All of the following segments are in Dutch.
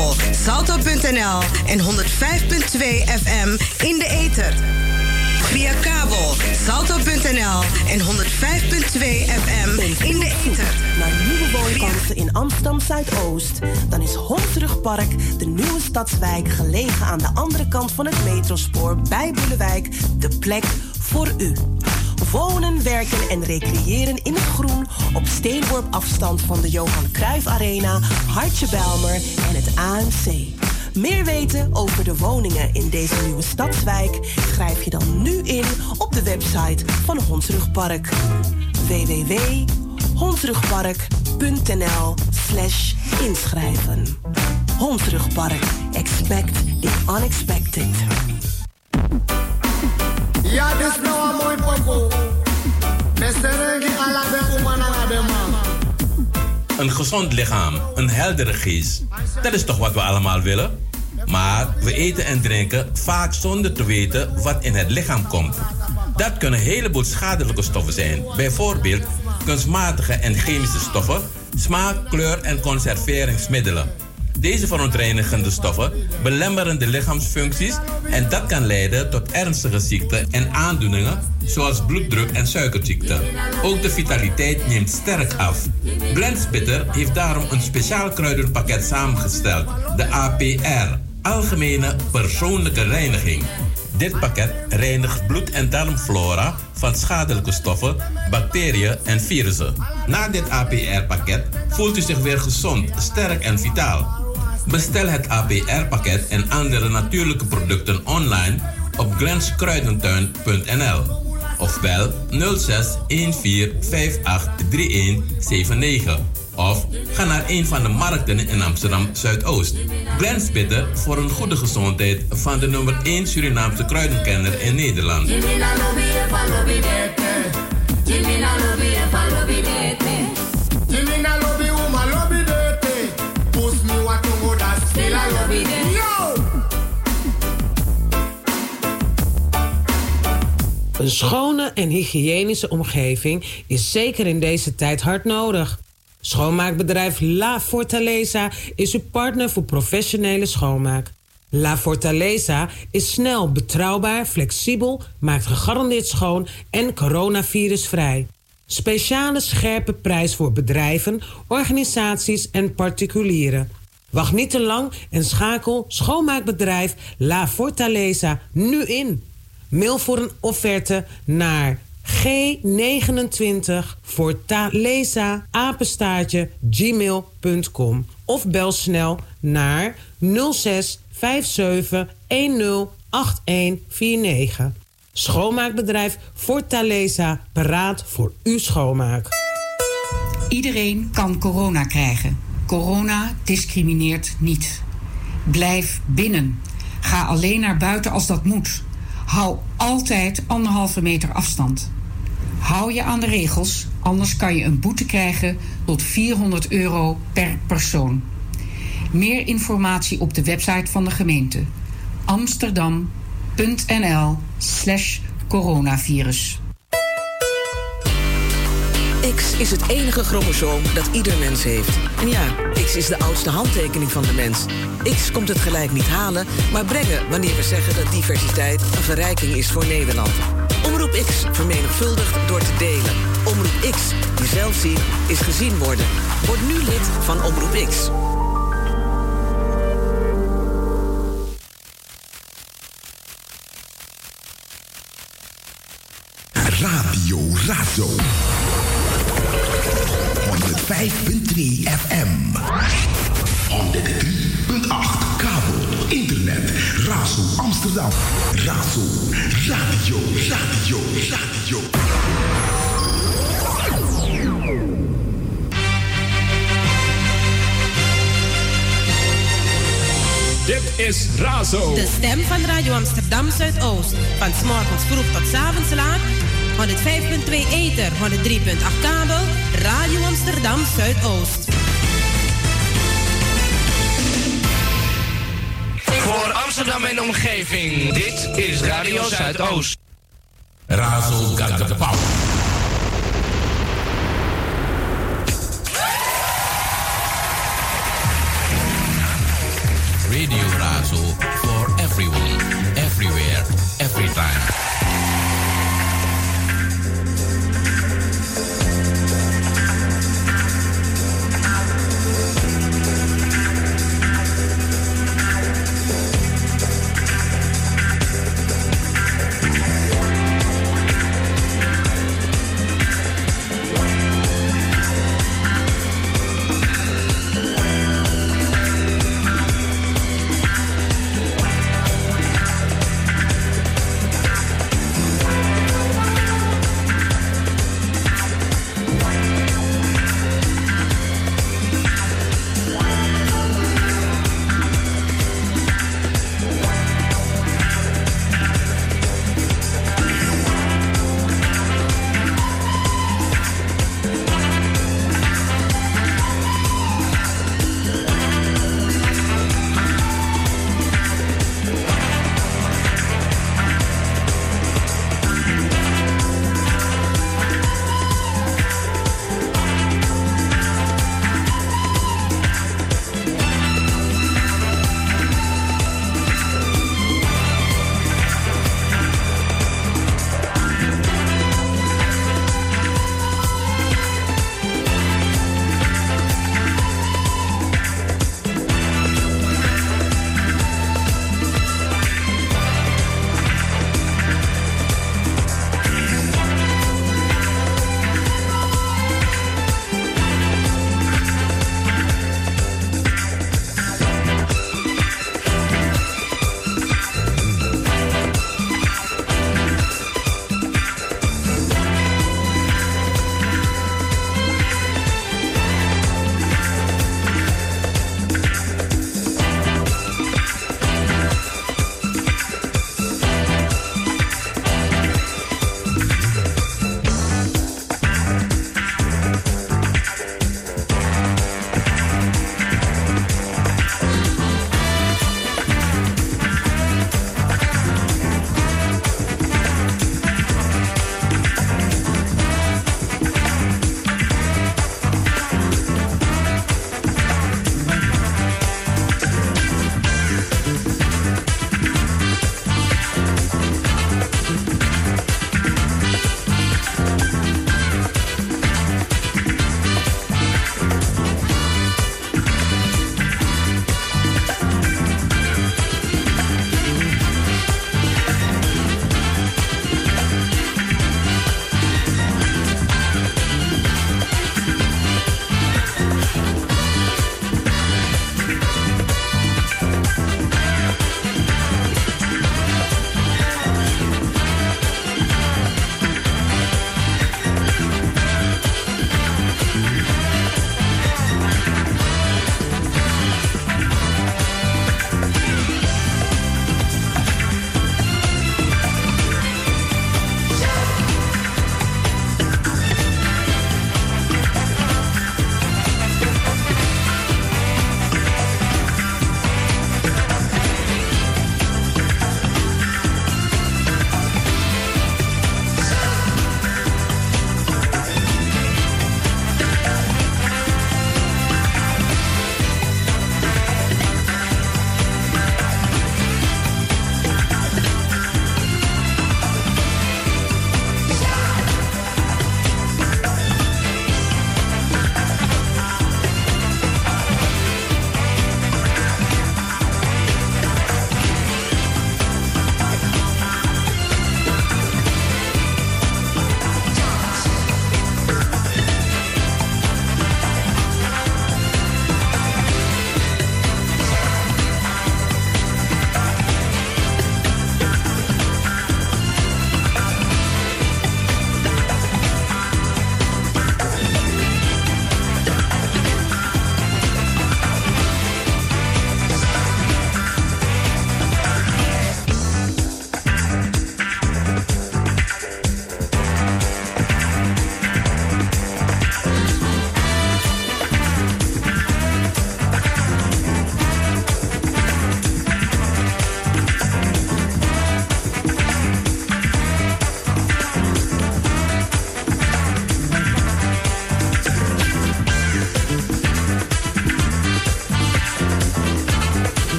kabel salto.nl en 105.2 FM in de ether. Via kabel salto.nl en 105.2 FM in de ether. Naar nieuwe woonkansen in Amsterdam Zuidoost. Dan is Hondsrugpark, de nieuwe stadswijk gelegen aan de andere kant van het metrospoor bij Boelewijk, de plek voor u. Wonen, werken en recreëren in het groen op steenworp afstand van de Johan Cruijff Arena, Hartje Bijlmer en het AMC. Meer weten over de woningen in deze nieuwe stadswijk schrijf je dan nu in op de website van Hondsrugpark. www.hondsrugpark.nl/inschrijven. Hondsrugpark. Expect the unexpected. Ja, dus nou een mooi popo. Een gezond lichaam, een heldere geest. Dat is toch wat we allemaal willen? Maar we eten en drinken vaak zonder te weten wat in het lichaam komt. Dat kunnen een heleboel schadelijke stoffen zijn. Bijvoorbeeld kunstmatige en chemische stoffen, smaak, kleur en conserveringsmiddelen. Deze verontreinigende stoffen belemmeren de lichaamsfuncties en dat kan leiden tot ernstige ziekten en aandoeningen zoals bloeddruk en suikerziekte. Ook de vitaliteit neemt sterk af. Blendspitter heeft daarom een speciaal kruidenpakket samengesteld, de APR, Algemene Persoonlijke Reiniging. Dit pakket reinigt bloed- en darmflora van schadelijke stoffen, bacteriën en virussen. Na dit APR-pakket voelt u zich weer gezond, sterk en vitaal. Bestel het APR-pakket en andere natuurlijke producten online op glenskruidentuin.nl of bel 06 14 58 3179 of ga naar een van de markten in Amsterdam Zuidoost. Glenspitten voor een goede gezondheid van de nummer 1 Surinaamse kruidenkenner in Nederland. Een schone en hygiënische omgeving is zeker in deze tijd hard nodig. Schoonmaakbedrijf La Fortaleza is uw partner voor professionele schoonmaak. La Fortaleza is snel, betrouwbaar, flexibel, maakt gegarandeerd schoon en coronavirusvrij. Speciale scherpe prijs voor bedrijven, organisaties en particulieren. Wacht niet te lang en schakel schoonmaakbedrijf La Fortaleza nu in. Mail voor een offerte naar g29fortaleza@gmail.com of bel snel naar 06 57 10 8149. Schoonmaakbedrijf Fortaleza, paraat voor uw schoonmaak. Iedereen kan corona krijgen. Corona discrimineert niet. Blijf binnen. Ga alleen naar buiten als dat moet. Hou altijd 1,5 meter afstand. Hou je aan de regels, anders kan je een boete krijgen tot €400 per persoon. Meer informatie op de website van de gemeente amsterdam.nl/coronavirus. X is het enige chromosoom dat ieder mens heeft. En ja, X is de oudste handtekening van de mens. X komt het gelijk niet halen, maar brengen wanneer we zeggen dat diversiteit een verrijking is voor Nederland. Omroep X vermenigvuldigt door te delen. Omroep X, jezelf zien, is gezien worden. Word nu lid van Omroep X. Radio Razo. 105.3 FM. 103.8 kabel, internet, Razo Amsterdam. Razo, radio. Dit is Razo. De stem van Radio Amsterdam Zuidoost. Van 's morgens vroeg tot 's avonds laat. 105.2 ether, 103.8 kabel. Radio Amsterdam Zuidoost. Voor Amsterdam en omgeving, dit is Radio Zuidoost. Razo got the power. Radio Razo for everyone, everywhere, every time.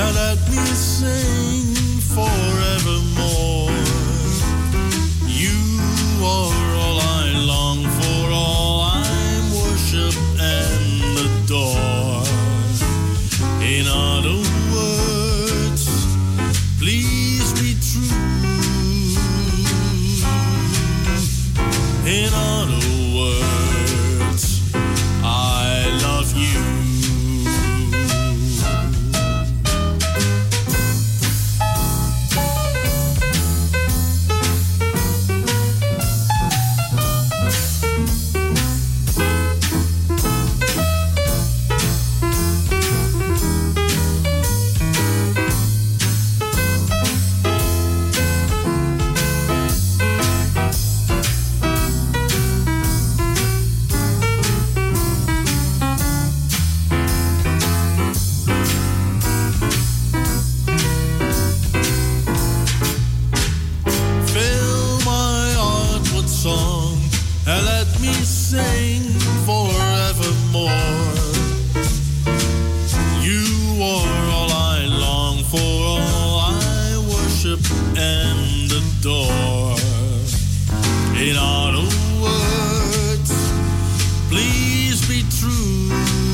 and let me sing forevermore. You are all I long for, all I worship and adore. In other words, please be true. In other words, I love you. Sing forevermore. You are all I long for, all I worship and adore. In other words, please be true.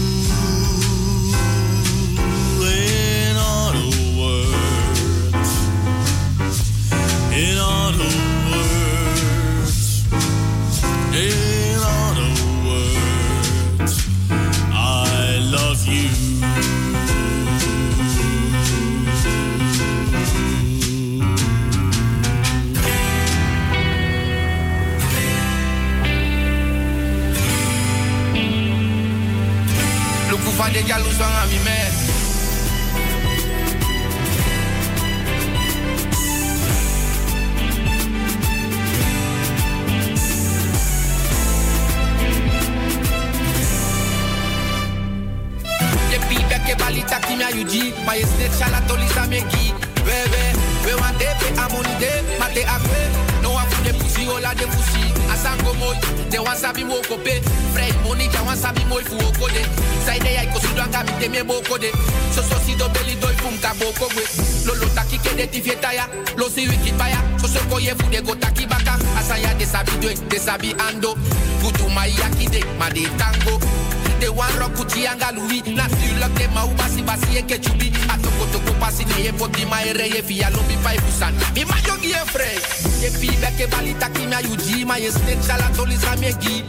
In other words, in other words, in other words, I love you. Look who find the gal who's wrong on me, man. Che balita chi mi aiuti, ma io stessa la tolisa me chi. We want to pay amoni de, ma te akwe. No one for the pussy, all the pussy. Asango moi, they want sabi mo kope. Frey money, they want sabi moi fu okode. Side ay ko sudanga mi te me bokode. So si do belly do fum ka boko we. Lolo taki ke de tifieta ya, lo si wiki baya. So koye fu de go taki baka. Asaya de sabi do, de sabi ando. Gutu mai yaki de, ma de tango. They want rock uchi anga Louis. Natuurlijk de ma ubasi basi eke chubi. Atoko toko pasi ne ye poti ma ere ye via lobby 5%. Mi ma yogi e frey. Ye pi beke balita ki mi ayuji. Ma ye snake salato lisa megi.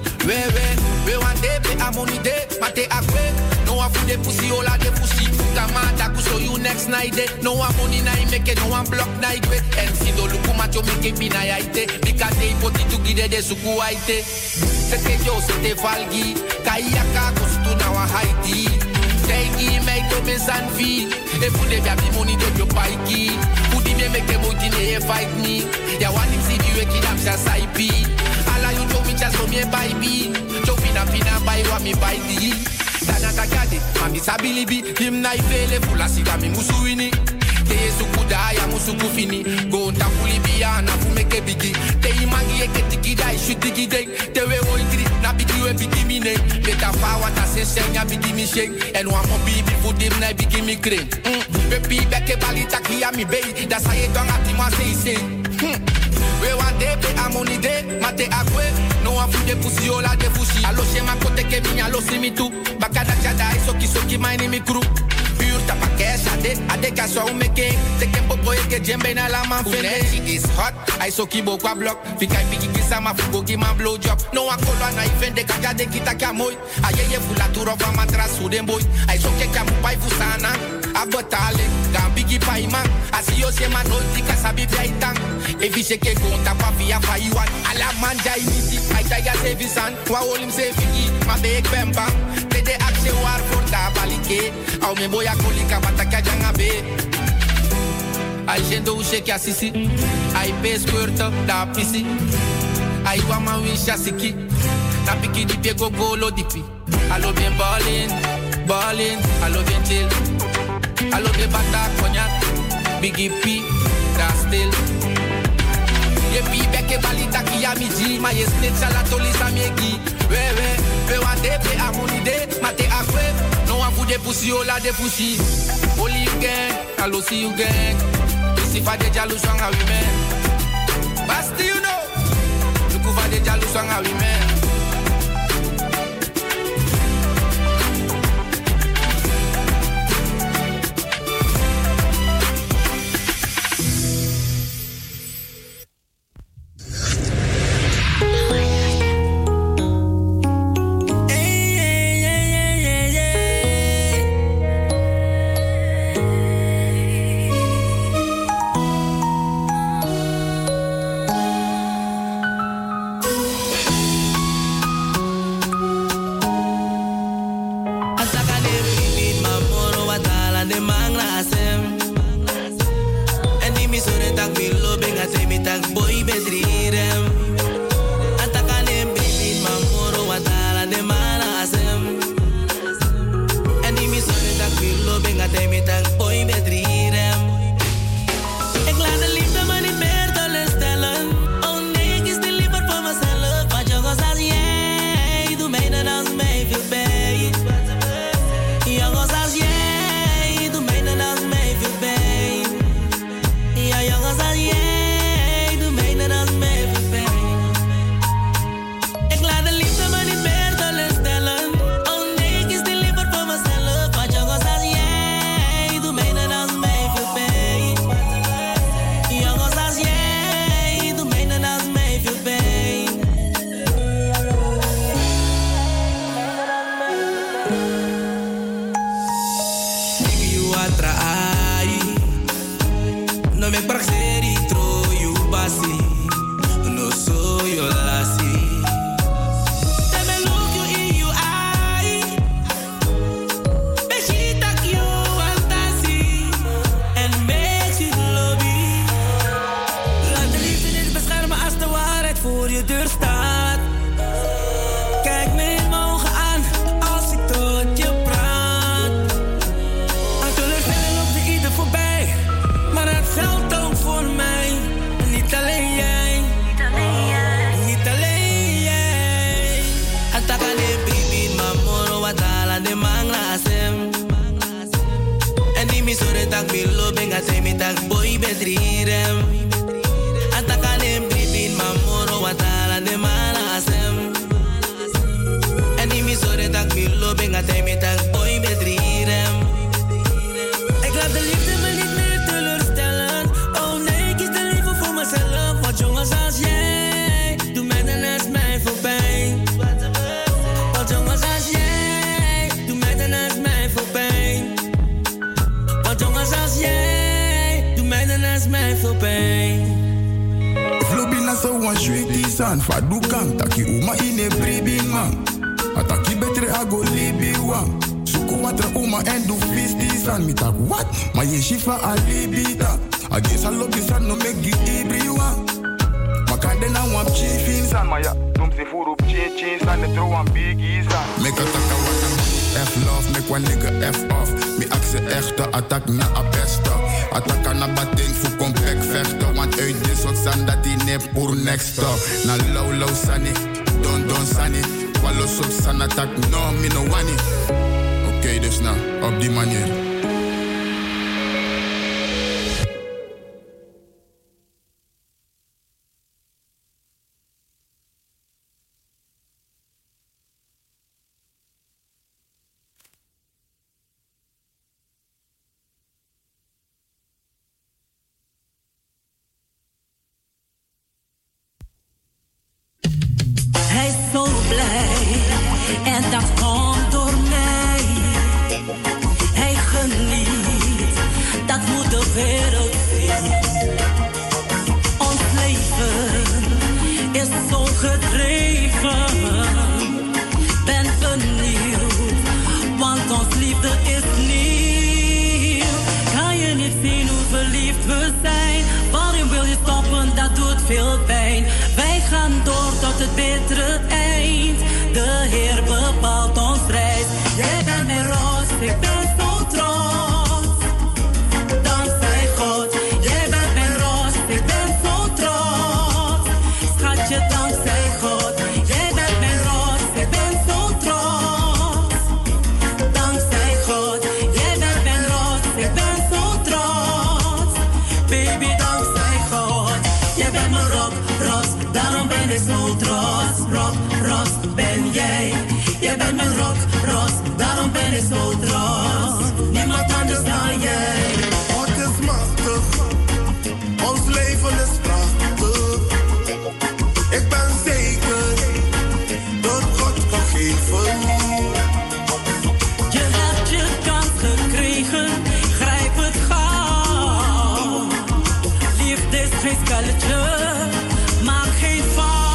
We want de pe amoni de. Ma te akwe. No one for the pussy, all of the pussy. Kamada kuso you next night. No one money na imeke, no one block night. And si do luku macho meke pina yaite. Because they poti to gide de suku aite. Sete yo sete valgi. Kayaka kostu na wa Haiti. Tengi make to me sanfi. E fude bia bi money de yo paiki. Fudi me make money ne fight me. Ya wani msidi we kidam sha saipi. Ala you do me just so me baby. Chopina pina buy wa me buy di. Dana kakade, mami sabilibi. Him na ifele fula siga mi musuini. Te suku da ya musuku fini. Go nta kulibiya na fumeke bigi. Te imangi eke tiki da ishuti gide. Te we ointri na bigi we bigi mine. Beta fa wata se senya bigi mi sheng. En wa mo bibi fudim na bigi mi krem. We pi beke balita ki ya mi bay. Da sa ye donga ti ma se ise. We want de pe amoni de. Mate akwe. No one for the pussy all of the pussy. Alo shema kote ke minya lo simi tu. Bakada chada soki maini mi crew. Pure tapakesha de. Ade kaswa umeke. Teke popo eke jembe na la man fene. She is hot. I soki bo kwa block. Fika pigi kisa ma fugo gi man blow job. No one kolwa na ifende kaja de kita kamoy. Ayeye fula turo fa matra suden boy. I soke kamu pai fusana. Abotale. Gambigi pai man. Asiyo shema no tika sabi piaitan. Evi sheke konta pa via faiwan. Ala manja initi. I taya sevisan. Wa olim se fiki. Ma beg bemba. Tede akse war for da balike. Au me boya kolika bataka jangabe. Ai jendo u sheke asisi. Ai pes kurto da pisi. Ai wa ma wisha siki. Na piki di pie go golo dipi. Alo bien ballin. Alo bien chill. Alo de bata cognac. Biggie P. Da still. Ye pi beke balita ki ya miji. Ma ye snitch ala tolisa miegi. We want de pe amoni de. Ma te akwe. No one for me pussy, ola de pussy. Only you gang, I'll see you gang. This if I de jaloux wang a we man. Basti you know. Look over de jaloux wang a we man. Shifa alibita against all of this and no make it everyone. Makande na wap chiefin san maya tumsi furu chinchin san the throw one biggies san. Make a taka wata F love make one nigga F off. Me axe echte attack na a beste. Attack na batting voor compact vechten. Want uit dit soort zand dat die ne pour next up. Na low sunny, don sunny. Wallo soort san attack no me no wani. Oké, dus nou op die manier. Ik ben zo trots, dankzij God. ik zo trots. Rock, Ros, ben jij. Jij bent mijn rock, Ros, daarom ben ik zo trots. Niemand anders dan jij. God is machtig, ons leven is prachtig. Ik ben zeker dat God kan geven. Je hebt je kans gekregen, grijp het gauw. Liefde is geen spelletje, maak geen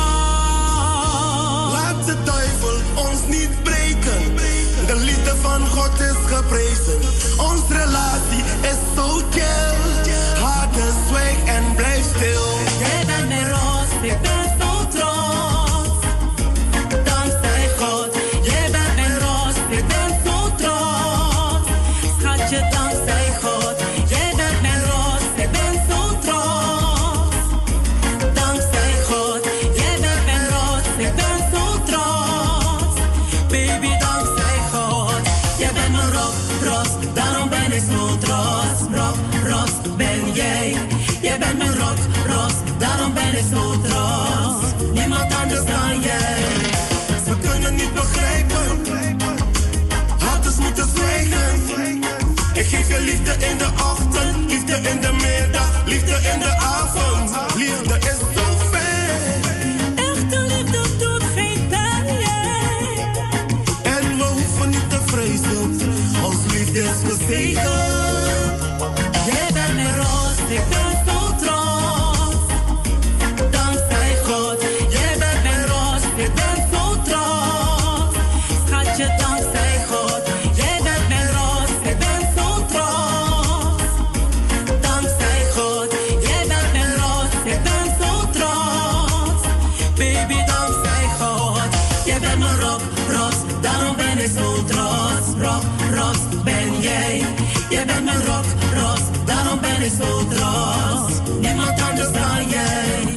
fout. Laat de duivel ons niet breken, de liefde van God is geprezen. Onze relatie is zo chill, harde zwijg en blijf stil. Jij bent mijn roos, ik ben zo trots. Dankzij God, jij bent mijn roos, ik ben zo trots. Schatje, dankzij God, jij bent mijn roos, ik ben zo trots. Dankzij God, jij bent mijn roos, ik ben zo trots. Baby, dankzij God, jij bent mijn rock, Ros, daarom ben ik zo trots. Rock, Ros, ben jij. Jij bent mijn rock, Ros, daarom ben ik zo trots. Niemand anders dan jij. Ze kunnen niet begrijpen, haters moeten zwijgen. Ik geef je liefde in de ochtend, liefde in de middag, liefde in de avond. Liefde is zo fijn. Echte liefde doet geen pijn. En we hoeven niet te vrezen, ons liefde is gezegend. Jij bent mijn roos, ik ben zo trots. Dankzij God, jij bent mijn roos, ik ben zo trots. Schatje, dankzij God, jij bent mijn roos, ik ben zo trots. Dankzij God, jij bent mijn roos, ik ben zo trots. Baby, dankzij God, jij bent mijn rock, Ros, daarom ben ik zo trots. Rock, Ros, ben jij. Jij bent mijn rock, Ros, daarom ben ik zo trots. Niemand anders dan jij.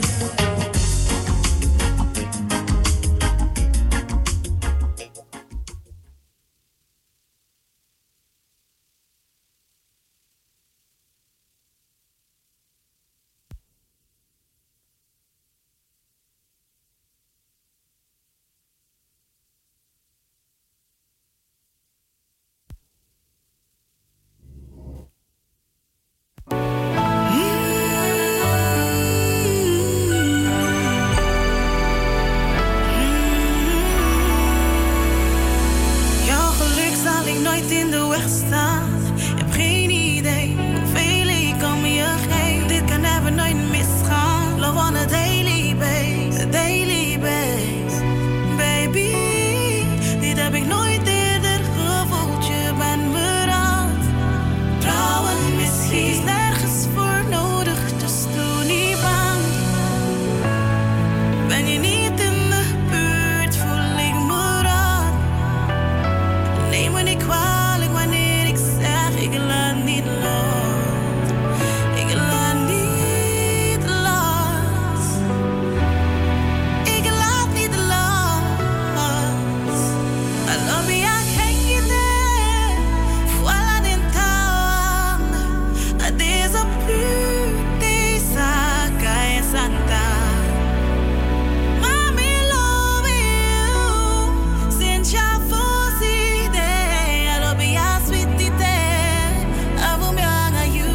Jouw geluk zal ik nooit in de weg staan. Heb geen idee hoeveel ik om je geef. Dit kan even nooit misgaan. Love on a daily base, baby. Dit heb ik nooit eerder gevoeld. Je bent bereid. Trouwen misschien is nergens voor nodig, dus doe niet bang. Ben je niet in de buurt, voel ik me raar. Neem me niet kwalijk wanneer ik zeg ik laat niet los. Ik laat niet los. Ik laat niet los. Alobia kengide, voilà dentang. Adesa pute saka e santa. Mami love you, since ya fosi de. Alobia sweetie de, avumyanga you.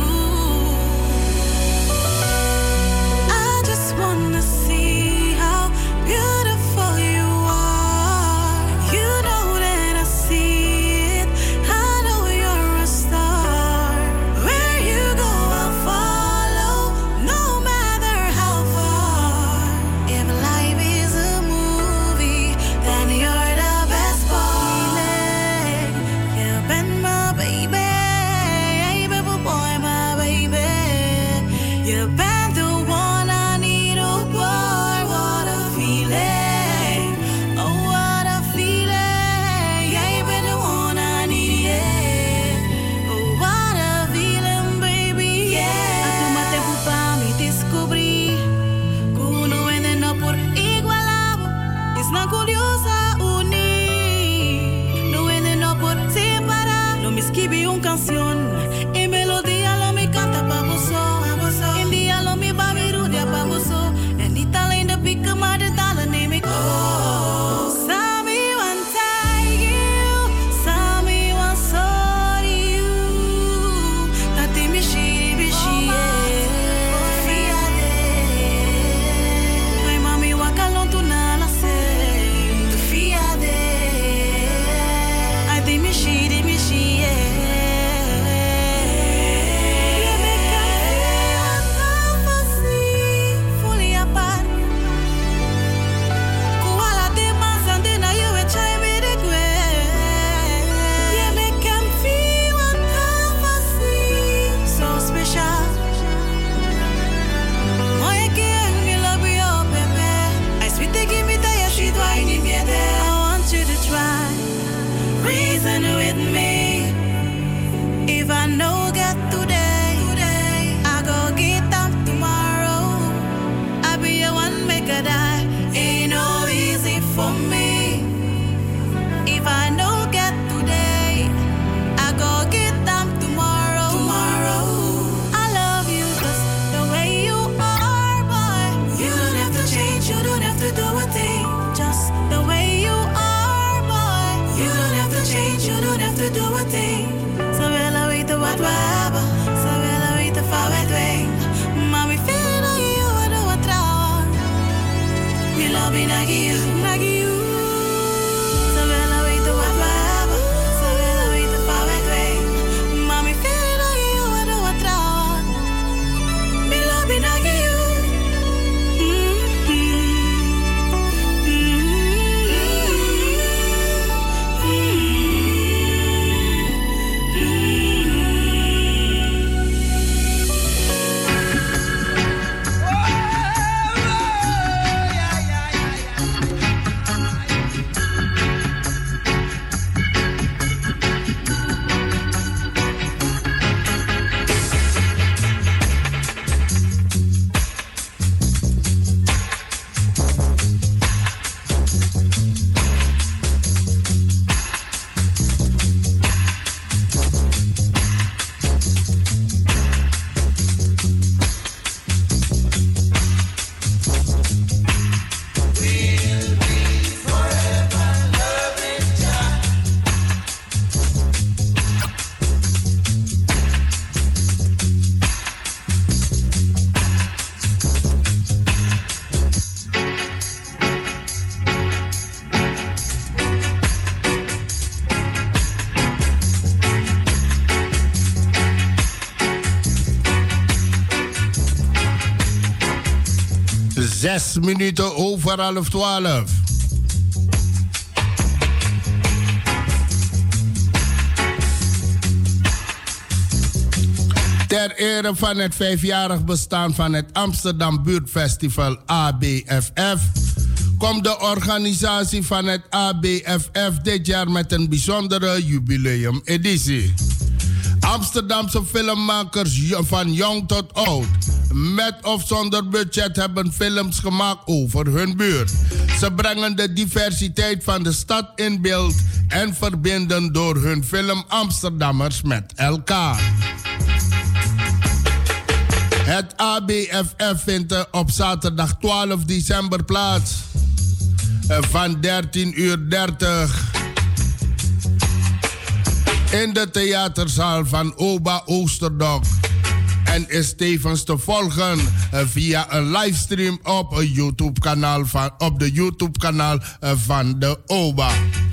I just wanna see how beautiful you are. You know that I see it. I know you're a star. Where you go, I'll follow, no matter how far. If life is a movie, then you're the best part. You been my baby, hey baby boy, my baby. You been the one I need, oh boy, what a feeling. Oh, what a feeling. Yeah, you been the one I need, yeah. Oh, what a feeling, baby, yeah. A tu mate pupa mi descobri. Kuno vende no por igualabo. Es na curiosa uni. No vende no por separar. No me esquive un to change, you don't have to do a thing. Ze willen weten wat we hebben, ze willen weten van wat wij. Mami, feel like you do wat trouwen. We love you, nagi you. Ze willen weten wat we hebben, ze willen weten van wat wij. Mami, feel like you do wat trouwen. We love you, nagi you. Zes minuten over 11:30. Ter ere van het 5-jarig bestaan van het Amsterdam Buurtfestival ABFF komt de organisatie van het ABFF dit jaar met een bijzondere jubileumeditie. Amsterdamse filmmakers van jong tot oud, met of zonder budget, hebben films gemaakt over hun buurt. Ze brengen de diversiteit van de stad in beeld en verbinden door hun film Amsterdammers met elkaar. Het ABFF vindt op zaterdag 12 december plaats van 13:30 in de theaterzaal van Oba Oosterdok en is tevens te volgen via een livestream op een YouTube-kanaal op de YouTube-kanaal van de Oba.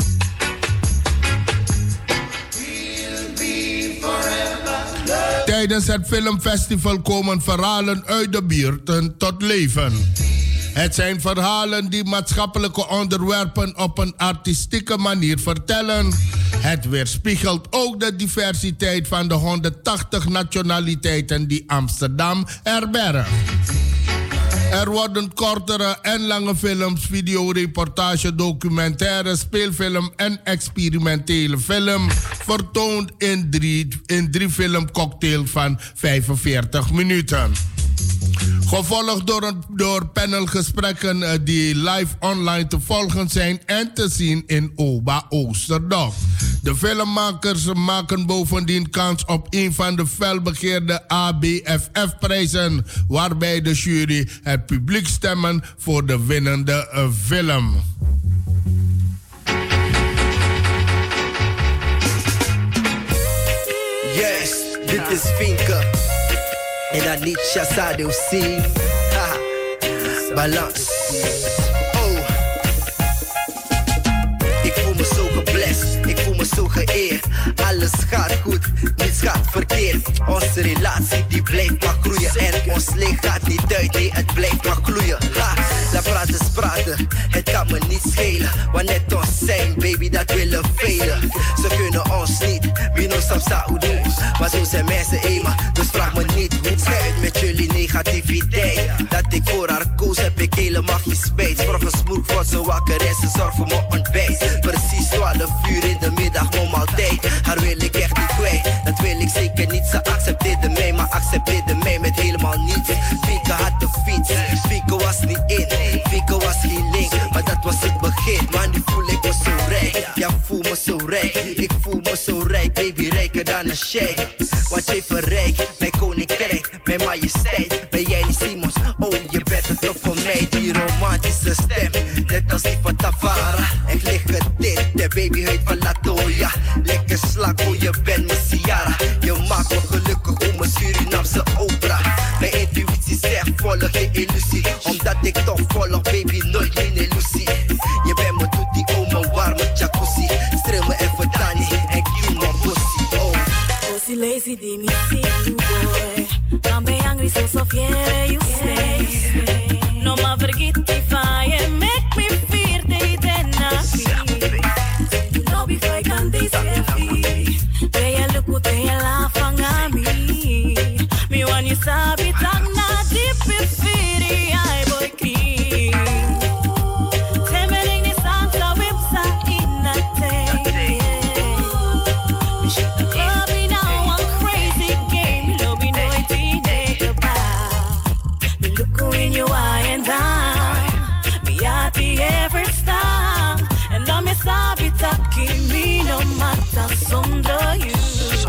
Tijdens het filmfestival komen verhalen uit de buurten tot leven. Het zijn verhalen die maatschappelijke onderwerpen op een artistieke manier vertellen. Het weerspiegelt ook de diversiteit van de 180 nationaliteiten die Amsterdam erbergt. Er worden kortere en lange films, videoreportage, documentaire, speelfilm en experimentele film vertoond in drie filmcocktails van 45 minuten. Gevolgd door panelgesprekken die live online te volgen zijn en te zien in Oba Oosterdok. De filmmakers maken bovendien kans op een van de felbegeerde ABFF-prijzen, waarbij de jury het publiek stemmen voor de winnende film. Yes, dit is Vinke. En Anisha Sadosi. Balans. Oh. Ik voel me zo geblest. Ik voel me zo geëerd. Alles gaat goed, niets gaat verkeerd. Onze relatie die blijft maar groeien. En ons licht gaat niet uit, nee het blijft maar gloeien. Laat praten is praten, het kan me niet schelen. Wanneer het ons zijn, baby, dat willen velen. Ze kunnen ons niet, wie nog soms zou doen. Maar zo zijn mensen eenmaal, dus vraag me niet hoe. Schijt met jullie negativiteit. Dat ik voor haar koos, heb ik helemaal geen spijt. Vroeg smoek wordt ze wakker en ze zorgt voor mijn ontbijt. Precies 12 uur in de middag, om altijd. Haar wil ik echt niet kwijt, dat wil ik zeker niet. Ze accepteerde mij, maar accepteerde mij met helemaal niets. Fieke had de fiets, Fieke was niet in. Fieke was geen link, maar dat was het begin. Maar nu voel ik me zo rijk, ja voel me zo rijk. Ik voel me zo rijk, baby, rijker dan een sheik. Want jij verrijkt, mijn koninkrijk, mijn majesteit. Ben jij niet Simons, oh je bent het toch voor mij. Die romantische stem, net als die van Tavara. Ik lig gedit, baby huid van Latoya. Lekker slak, oh je bent mijn Ciara. Je maakt me gelukkig om mijn Surinamse opera. Mijn intuïtie zegt volg geen illusie. Omdat ik toch volg, baby, nooit geen illusie. Je bent me doet die oma warme jacuzzi. Streel me even Dani en kill my pussy, oh. Pussy lazy, di me see you, boy. I'm be hungry, so fiere you say. No ma forget if I am make me fear they then no be fake and they selfie. They look what they laugh at me. Me when you sabi tang na deep in fear I boy clean. Temeling ni santa website in a day. Love me now one crazy game. Love me no it me look in your eye and I me at the every star. And I'm a sabi talking me no matter under you.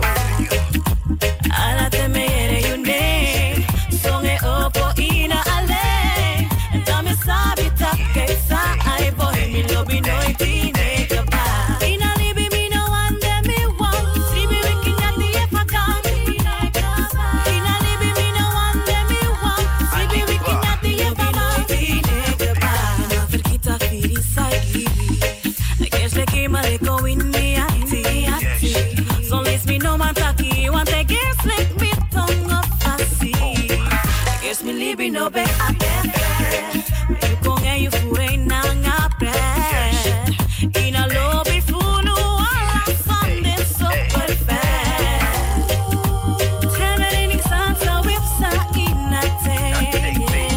Alla te me ere you name. Song e opo ina ale. And I'm a sabi talking sa I boy me love me no itine kaba. Ina libi me no one dem me want. See me wiking at the if I can't. Ina libi me no one dem me want. See me wiking at the if I can't. Ina vergita firi side libi. I guess they came a little in me ati. So let me know my taki. Want to guess like me tongue up fancy. I guess me libi no be a bed. You kong and you fure na nga bread. In a lobby full of all Sunday so perfect. Telling Santa website in a day.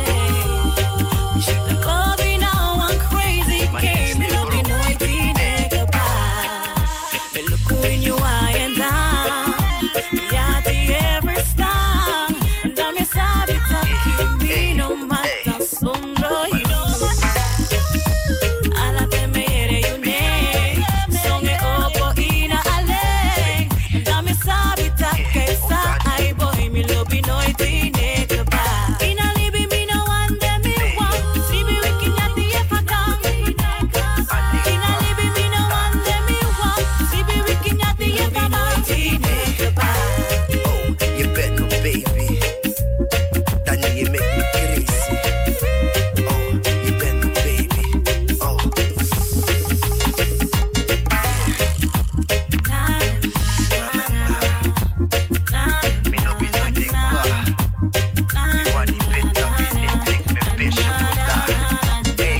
Love me now one crazy game. Me love me no idea about. Me look in your eye and I yeah the every star. And I'm a sabi talking me no matter sombro you. Alla te me ere you name. Song e opo ina ale. And I'm a sabi talking sa I boy me love me no idea about. Ina libi me no one dem me want. See me wiking at the if I can't. Ina libi me no one dem me want. See me wiking at the if I can't. Oh, you better baby. Danny, you make me crazy. Oh, you better baby. Oh. Me no be no dick bar. You want the better with it, take me bitch for that. Hey.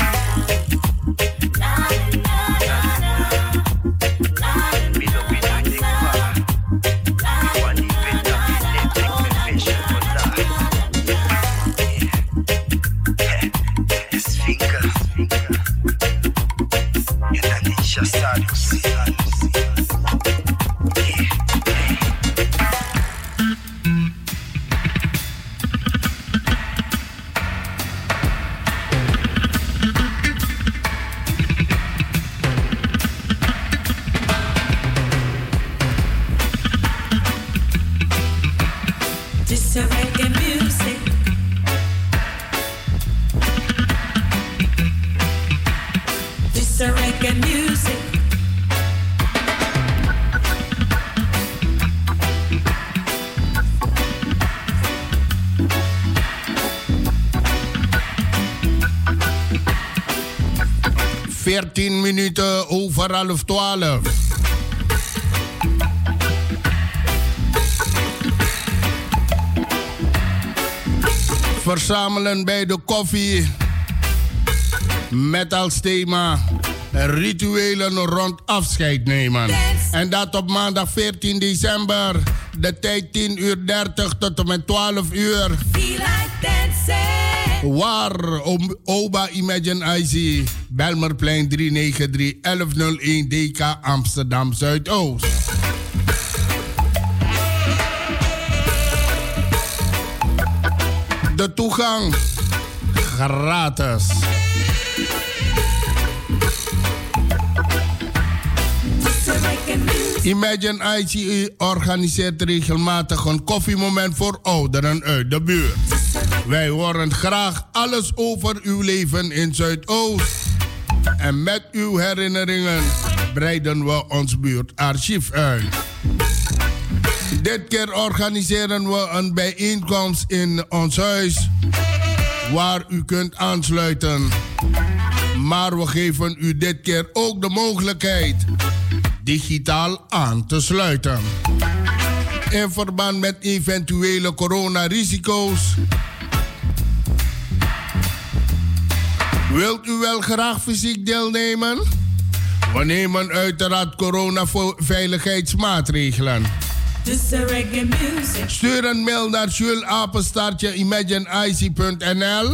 Me no be no dick bar. You want the better with it, take me bitch for that. It's finger. You don't need your saddles. This a reggae music. This a reggae music. Veertien minuten over 11:30. Verzamelen bij de koffie. Met als thema rituelen rond afscheid nemen. En dat op maandag 14 december. De tijd 10:30 tot en met 12:00. Waar Oba Imagine IC. Belmerplein 393 1101 DK Amsterdam Zuidoost. De toegang gratis. Imagine ICE organiseert regelmatig een koffiemoment voor ouderen uit de buurt. Wij horen graag alles over uw leven in Zuidoost. En met uw herinneringen breiden we ons buurtarchief uit. Dit keer organiseren we een bijeenkomst in ons huis waar u kunt aansluiten. Maar we geven u dit keer ook de mogelijkheid digitaal aan te sluiten. In verband met eventuele coronarisico's wilt u wel graag fysiek deelnemen? We nemen uiteraard coronaveiligheidsmaatregelen. Stuur een mail naar jules@imagineic.nl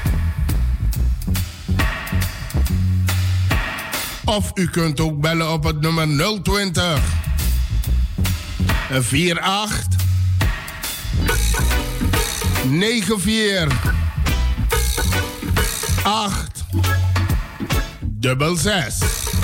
of u kunt ook bellen op het nummer 020 48 94 8 66.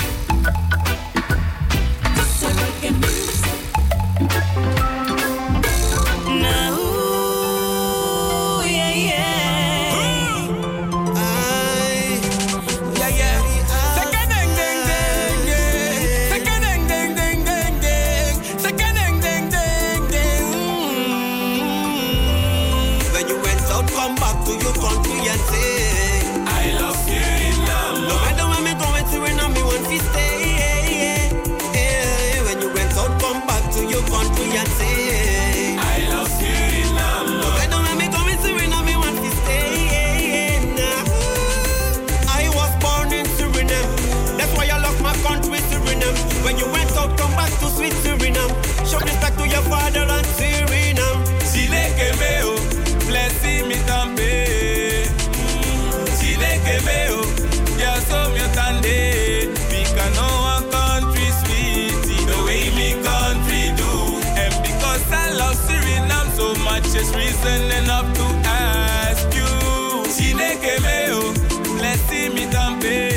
When you went out, come back to sweet Suriname. Show respect to your father and Suriname. Chile que veo, blessing me tambe. Chile que veo, ya so me tande. Because no one country sweet, the way me country do. And because I love Suriname so much, it's reason enough to ask you. Chile que veo, blessing me tambe.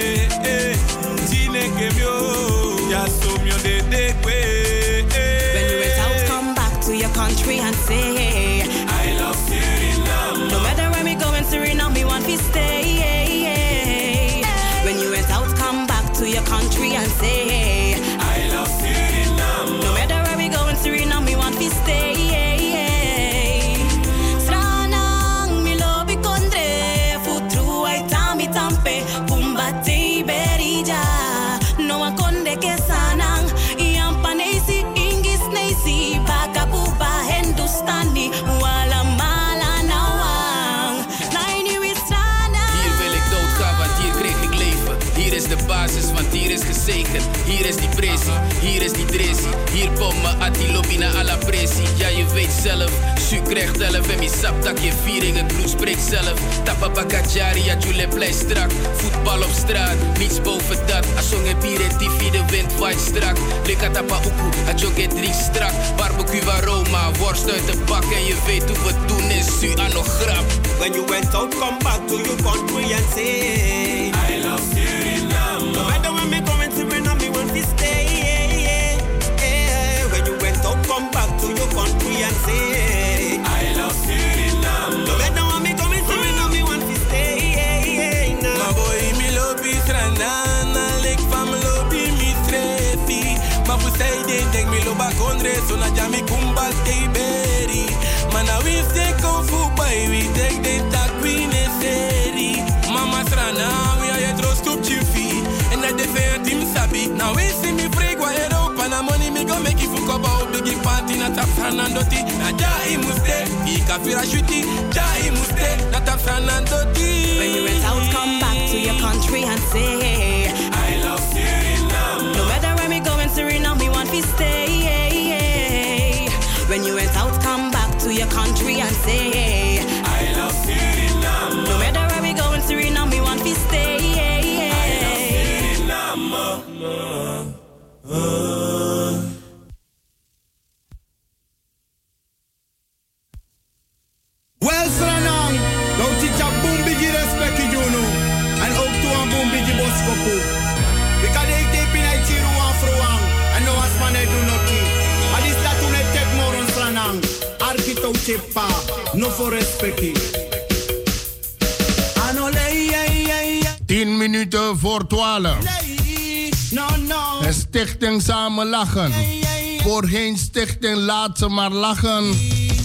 Chile que veo. When you went out, come back to your country and say, I love Suriname. No matter where we go in Suriname, we want to stay. When you went out, come back to your country and say, I love Suriname. No matter where we go in Suriname, we want to stay. Stranang mi lobi kondre, futru ay tami tampe, kumbate berija. No akonde ke sanang Yampanesi, Ingis Nesi, Bakapuba, Hindustani, Wala Mala Nawang. Naini Wistrana. Hier wil ik doodgaan, want hier kreeg ik leven. Hier is de basis, want hier is gezegend. Hier is die pressie, hier is die dressie. Hier bommen, Atilobina à la pressie. Ja, je weet zelf, Su krijgt 11 en mi sap dat je viering. Het bloed spreekt zelf. Tapapakajari, ja, Jule blij strak. Voetbal op straat, niets boven dat. Asong heb hier en TV, de wind waait strak. Lika tapa uku, adjoge 3 strak. Barbecue aroma, worst uit de bak. En je weet hoe we doen is Su aan nog grap. When you went out, come back to your country and say, I love Suriname. No matter when me go in Suriname, me want to stay. When you went out, come back to your country and say, I love Suriname. No matter when me go in Suriname, me want to stay. Ma boy, mi lobi stranana, lek fam lobi mi strefi. Ma pusay denk mi loba kondre, so na jami kumbas keiberi. Mana we stay kung fu boy, we take the tak we necessary. Mama strana, we are yet roast up chifi. And I defend team sabi. Now we see me break wa Europa, na money me go make it fuck about big party na tap sanandoti. Na jai muste, ika fira shuti, jai muste, na tap sanandoti. When you went out, come back to your country and say, I love Suriname. No matter where we go in Suriname, we want to stay. When you went out, come back to your country and say, I love Suriname. No matter where we go in Suriname, we want to stay. I love Suriname. Well, Sranang, don't teach a boom biggie respect you know, and ook to a boom biggie boskopu. Because they take in a chiru and fruang, and no as man do nothing. And this that one take more on Sranang. Arkito chepa, no for respect. 10 minuten voor 12. Stichting Samen Lachen. Voorheen Stichting Laat Ze Maar Lachen.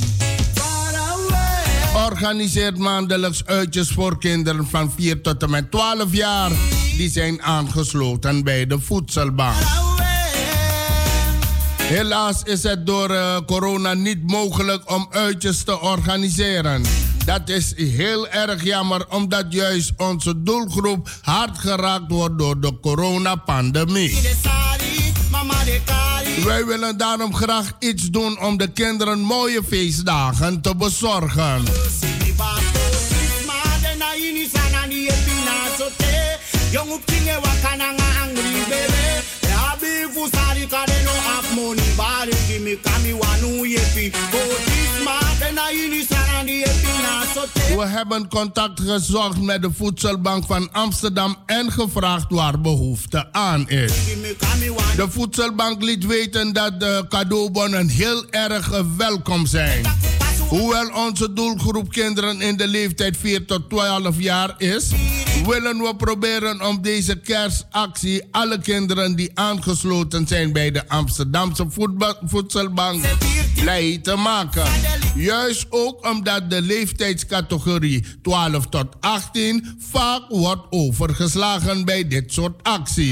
Organiseert maandelijks uitjes voor kinderen van 4 tot en met 12 jaar. Die zijn aangesloten bij de voedselbank. Helaas is het door corona niet mogelijk om uitjes te organiseren. Dat is heel erg jammer, omdat juist onze doelgroep hard geraakt wordt door de coronapandemie. Wij willen daarom graag iets doen om de kinderen mooie feestdagen te bezorgen. We hebben contact gezocht met de Voedselbank van Amsterdam en gevraagd waar behoefte aan is. De Voedselbank liet weten dat de cadeaubonnen heel erg welkom zijn. Hoewel onze doelgroep kinderen in de leeftijd 4 tot 12 jaar is, willen we proberen om deze kerstactie alle kinderen die aangesloten zijn bij de Amsterdamse Voedselbank blij te maken. Juist ook omdat de leeftijdscategorie 12 tot 18 vaak wordt overgeslagen bij dit soort acties.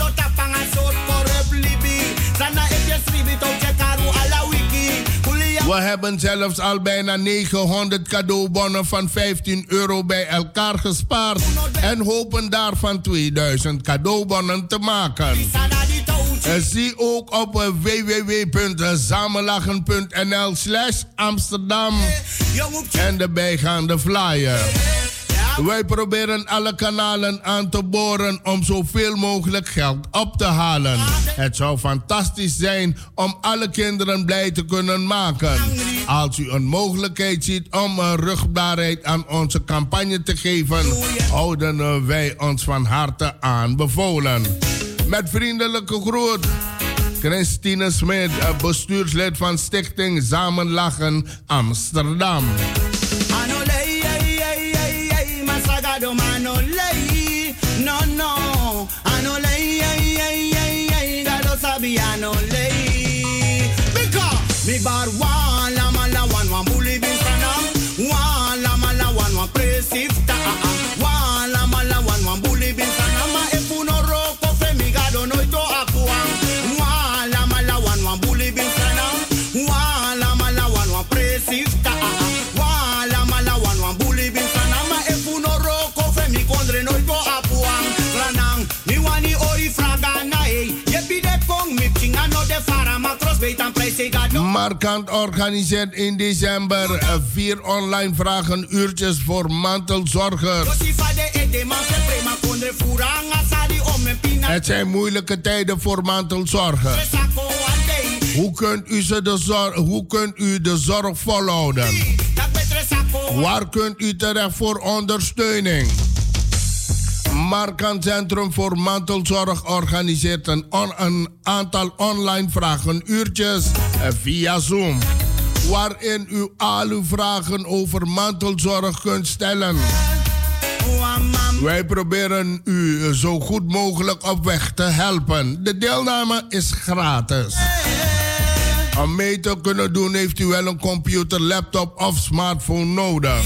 We hebben zelfs al bijna 900 cadeaubonnen van €15 bij elkaar gespaard en hopen daarvan 2000 cadeaubonnen te maken. Zie ook op www.samenlachen.nl/Amsterdam en de bijgaande flyer. Wij proberen alle kanalen aan te boren om zoveel mogelijk geld op te halen. Het zou fantastisch zijn om alle kinderen blij te kunnen maken. Als u een mogelijkheid ziet om rugbaarheid aan onze campagne te geven, houden wij ons van harte aanbevolen. Met vriendelijke groet, Christine Smit, bestuurslid van Stichting Samen Lachen Amsterdam. Mi bar wala mala wan bully bin sanam wala mala wan presifta wala mala wan bully bin sanam efuno roko fe mi gado no to akuan wala mala wan bully bin sanam wala mala wan presifta wala mala wan bully bin sanam efuno roko fe mi kondre no to akuan ranang mi wani ori fraga na e ye bide kong mi tinga no de farama cross betan place gado. Markant organiseert in december 4 online vragenuurtjes voor mantelzorgers. Het zijn moeilijke tijden voor mantelzorgers. Hoe kunt u de zorg volhouden? Waar kunt u terecht voor ondersteuning? Markant Centrum voor Mantelzorg organiseert een aantal online vragenuurtjes via Zoom, waarin u al uw vragen over mantelzorg kunt stellen. Wij proberen u zo goed mogelijk op weg te helpen. De deelname is gratis. Om mee te kunnen doen heeft u wel een computer, laptop of smartphone nodig.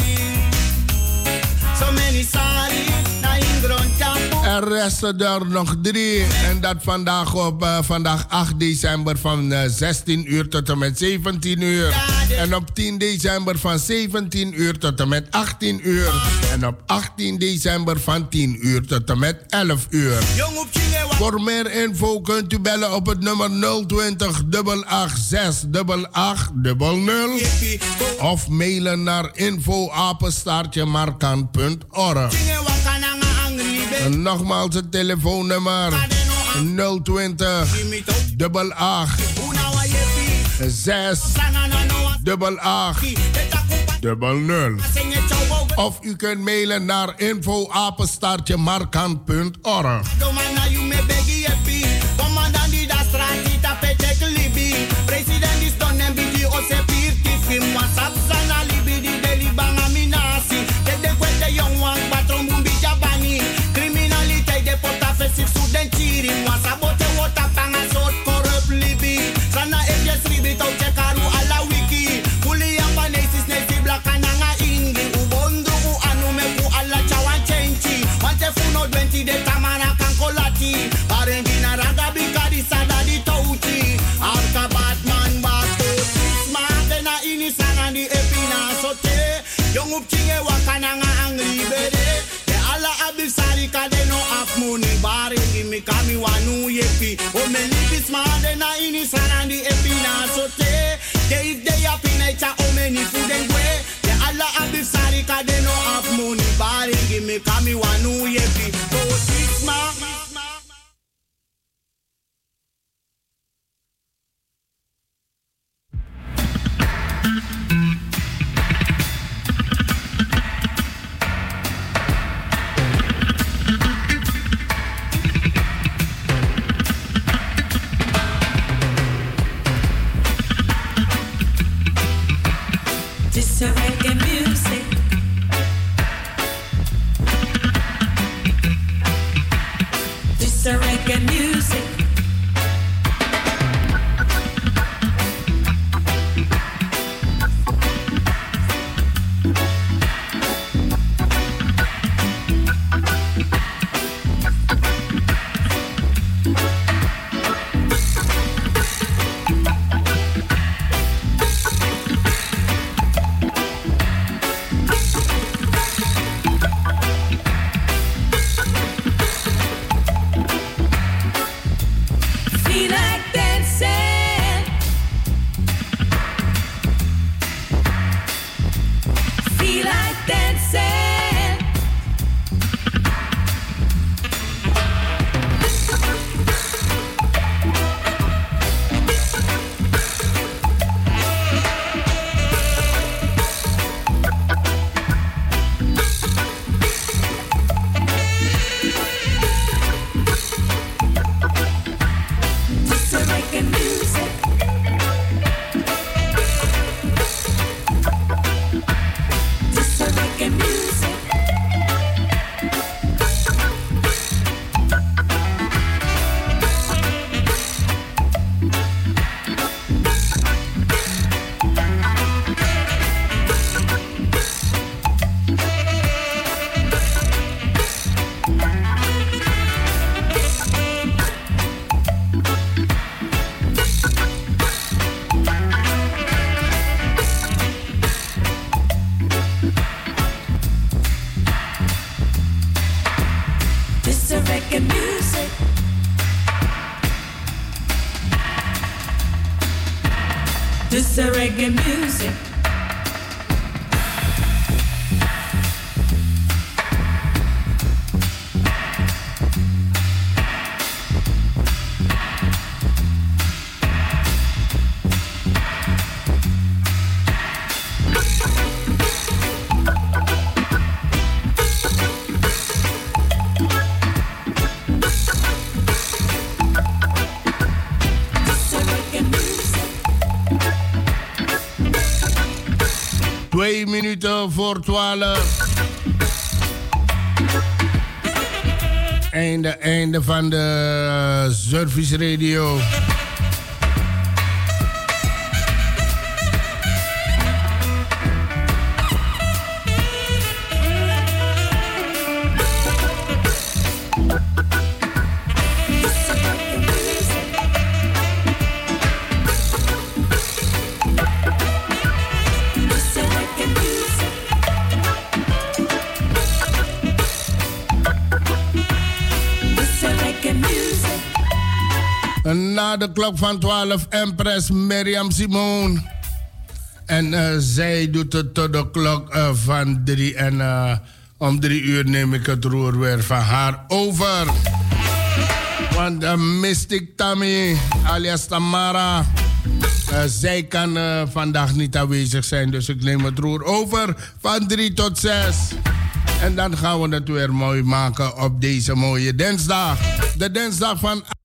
Er resten er nog 3 en dat vandaag op vandaag 8 december van 16 uur tot en met 17 uur. En op 10 december van 17 uur tot en met 18 uur. En op 18 december van 10 uur tot en met 11 uur. Voor meer info kunt u bellen op het nummer 020 886 8800 of mailen naar info@markan.org. Nogmaals het telefoonnummer 020 88 of u kunt mailen naar info@markan.org. Young up chinge wakananga angry bede. De alla abisari kade no afmuni bari mi kami wanu yepi. O me libis ma de na ini sarandi epina sote. De if de yapina cha o me ni fudengwe. De alla abisari kade no afmuni bari mi kami wanu yepi. O sisma. This a reggae music. This a reggae music. Feel like dancing. Feel like dancing. This a reggae music. This a reggae music. This a reggae music. This a reggae music. This a reggae music. 2 minuten voor 12. Einde van de Service Radio. This a reggae music. This a reggae music. Na de klok van 12, Empress Miriam Simone. En zij doet het tot de klok van 3. En om 3 uur neem ik het roer weer van haar over. Want Mystic Tammy, alias Tamara, zij kan vandaag niet aanwezig zijn. Dus ik neem het roer over van 3 tot 6. En dan gaan we het weer mooi maken op deze mooie dinsdag. De dinsdag van